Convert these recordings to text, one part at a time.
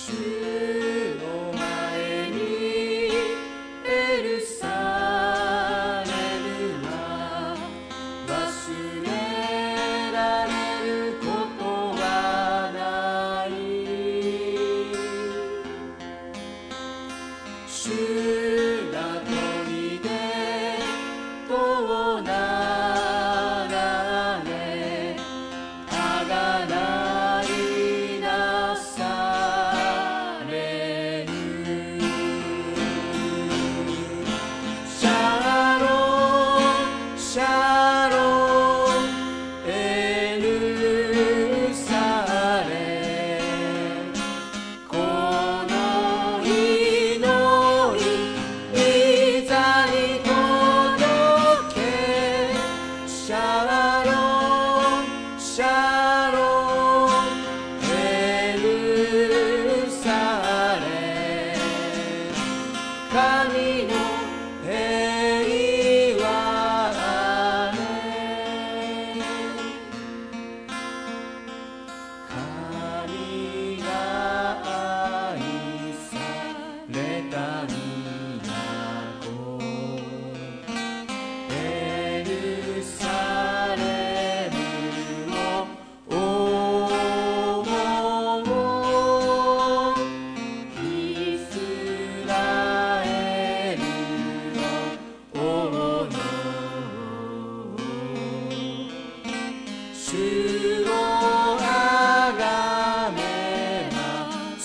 主の前にエルサレムは忘れられることはない。主が砦となられあがないなされる。シャロンシャロンエルサレム、この祈り御座に届け。シャロンシャロンエルサレム、神の平和ね。神が愛された都エルサレムを思う。イスラエルを思う。主をあがめます。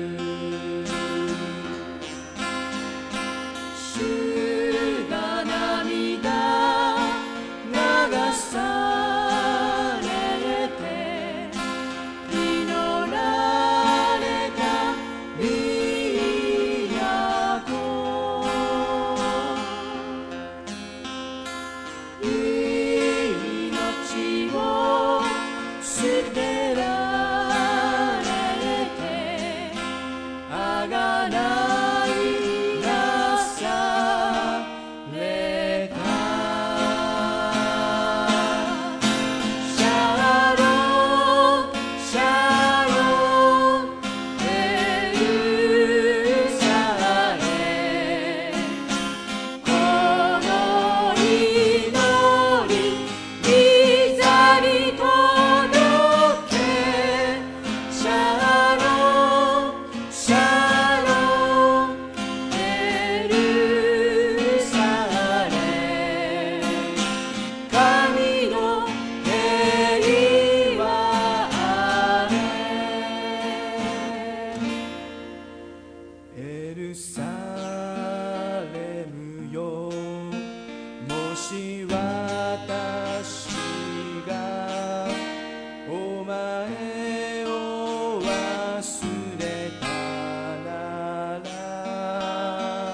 主が涙流されて祈られた都、命を捨てられてあがないなされた。シャロンシャロンエルサレム、この祈り御座に届け。シャロンシャロンエルサレム、神の平和ね。エルサレムよ、もし私がお前を忘れたなら、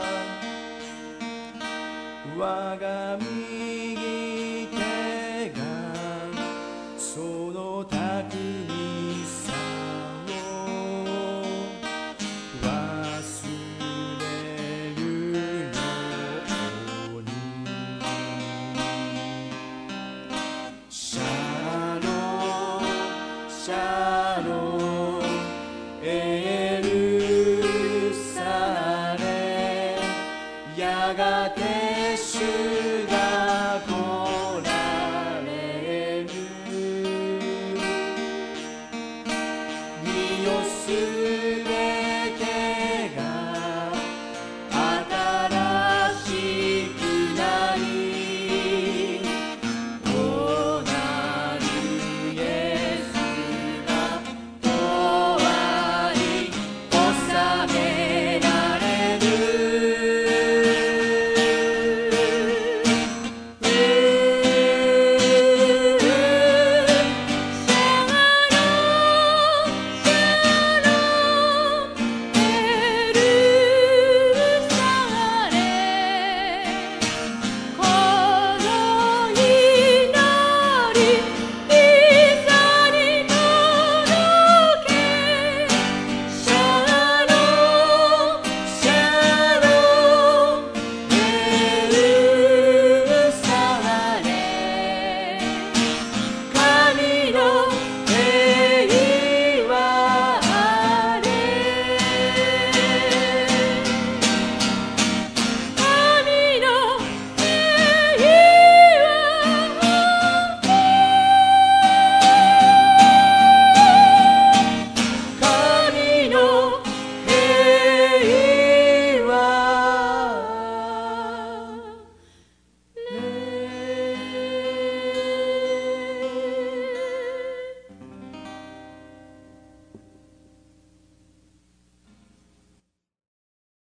我が右手がその巧みさを忘れるように。シャロンシャロンエルサレム、やがて主が来られる。身を